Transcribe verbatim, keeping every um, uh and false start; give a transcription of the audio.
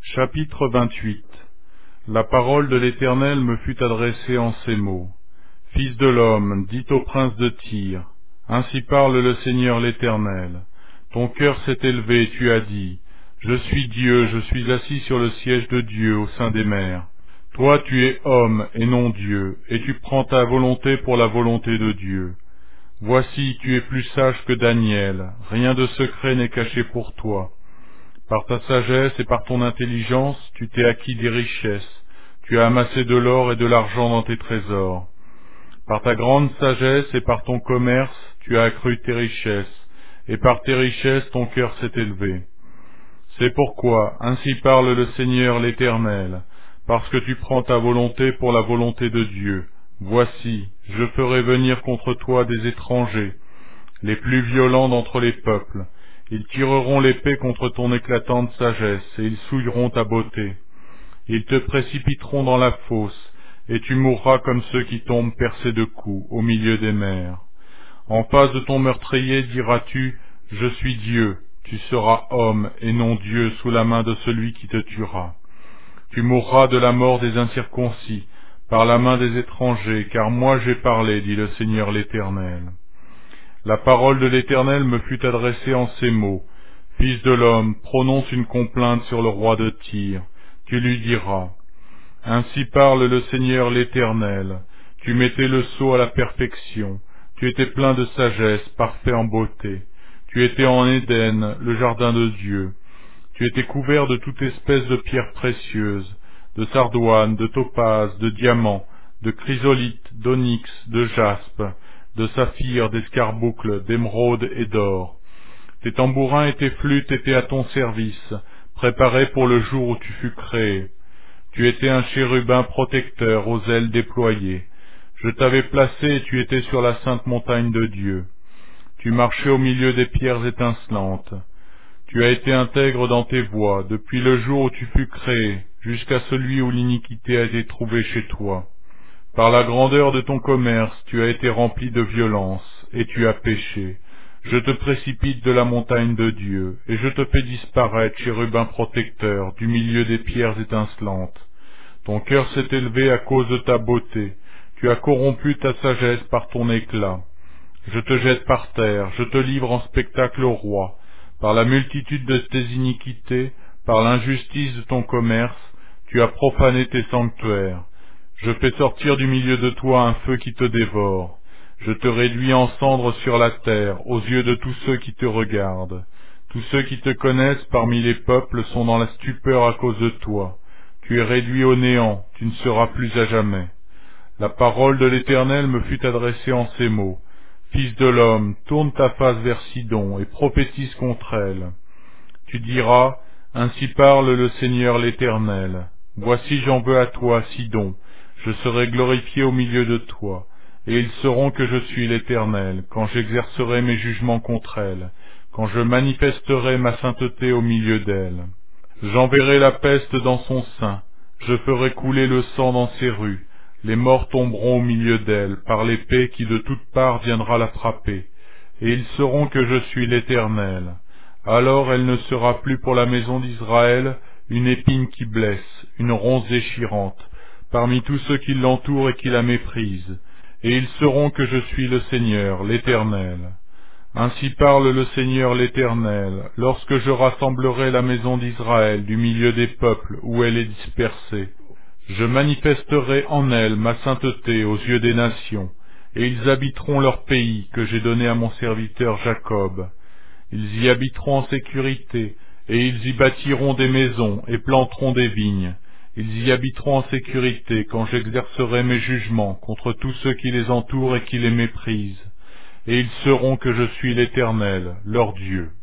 Chapitre vingt-huit. La parole de l'Éternel me fut adressée en ces mots. Fils de l'homme, dis au prince de Tyr, ainsi parle le Seigneur l'Éternel. Ton cœur s'est élevé, tu as dit, je suis Dieu, je suis assis sur le siège de Dieu au sein des mers. Toi tu es homme et non Dieu, et tu prends ta volonté pour la volonté de Dieu. Voici, tu es plus sage que Daniel, rien de secret n'est caché pour toi. Par ta sagesse et par ton intelligence, tu t'es acquis des richesses, tu as amassé de l'or et de l'argent dans tes trésors. Par ta grande sagesse et par ton commerce, tu as accru tes richesses, et par tes richesses ton cœur s'est élevé. C'est pourquoi, ainsi parle le Seigneur l'Éternel, parce que tu prends ta volonté pour la volonté de Dieu. Voici, je ferai venir contre toi des étrangers, les plus violents d'entre les peuples. Ils tireront l'épée contre ton éclatante sagesse, et ils souilleront ta beauté. Ils te précipiteront dans la fosse, et tu mourras comme ceux qui tombent percés de coups au milieu des mers. En face de ton meurtrier diras-tu, je suis Dieu, tu seras homme et non Dieu sous la main de celui qui te tuera. Tu mourras de la mort des incirconcis, par la main des étrangers, car moi j'ai parlé, dit le Seigneur l'Éternel. La parole de l'Éternel me fut adressée en ces mots. Fils de l'homme, prononce une complainte sur le roi de Tyr. Tu lui diras, ainsi parle le Seigneur l'Éternel. Tu mettais le sceau à la perfection. Tu étais plein de sagesse, parfait en beauté. Tu étais en Éden, le jardin de Dieu. Tu étais couvert de toute espèce de pierres précieuses, de sardoine, de topaze, de diamants, de chrysolite, d'onyx, de jaspe, de saphir, d'escarboucle, d'émeraude et d'or. Tes tambourins et tes flûtes étaient à ton service, préparés pour le jour où tu fus créé. Tu étais un chérubin protecteur aux ailes déployées. Je t'avais placé et tu étais sur la sainte montagne de Dieu. Tu marchais au milieu des pierres étincelantes. Tu as été intègre dans tes voies, depuis le jour où tu fus créé, jusqu'à celui où l'iniquité a été trouvée chez toi. Par la grandeur de ton commerce, tu as été rempli de violence, et tu as péché. Je te précipite de la montagne de Dieu, et je te fais disparaître, chérubin protecteur, du milieu des pierres étincelantes. Ton cœur s'est élevé à cause de ta beauté, tu as corrompu ta sagesse par ton éclat. Je te jette par terre, je te livre en spectacle au roi. Par la multitude de tes iniquités, par l'injustice de ton commerce, tu as profané tes sanctuaires. Je fais sortir du milieu de toi un feu qui te dévore. Je te réduis en cendres sur la terre, aux yeux de tous ceux qui te regardent. Tous ceux qui te connaissent parmi les peuples sont dans la stupeur à cause de toi. Tu es réduit au néant, tu ne seras plus à jamais. La parole de l'Éternel me fut adressée en ces mots. Fils de l'homme, tourne ta face vers Sidon et prophétise contre elle. Tu diras, ainsi parle le Seigneur l'Éternel. Voici j'en veux à toi, Sidon, je serai glorifié au milieu de toi, et ils sauront que je suis l'Éternel, quand j'exercerai mes jugements contre elle, quand je manifesterai ma sainteté au milieu d'elle. J'enverrai la peste dans son sein, je ferai couler le sang dans ses rues, les morts tomberont au milieu d'elle, par l'épée qui de toutes parts viendra la frapper, et ils sauront que je suis l'Éternel. Alors elle ne sera plus pour la maison d'Israël une épine qui blesse, une ronce déchirante, parmi tous ceux qui l'entourent et qui la méprisent, et ils sauront que je suis le Seigneur, l'Éternel. Ainsi parle le Seigneur l'Éternel, lorsque je rassemblerai la maison d'Israël du milieu des peuples où elle est dispersée. Je manifesterai en elle ma sainteté aux yeux des nations, et ils habiteront leur pays que j'ai donné à mon serviteur Jacob. Ils y habiteront en sécurité, et ils y bâtiront des maisons et planteront des vignes. Ils y habiteront en sécurité quand j'exercerai mes jugements contre tous ceux qui les entourent et qui les méprisent. Et ils sauront que je suis l'Éternel, leur Dieu.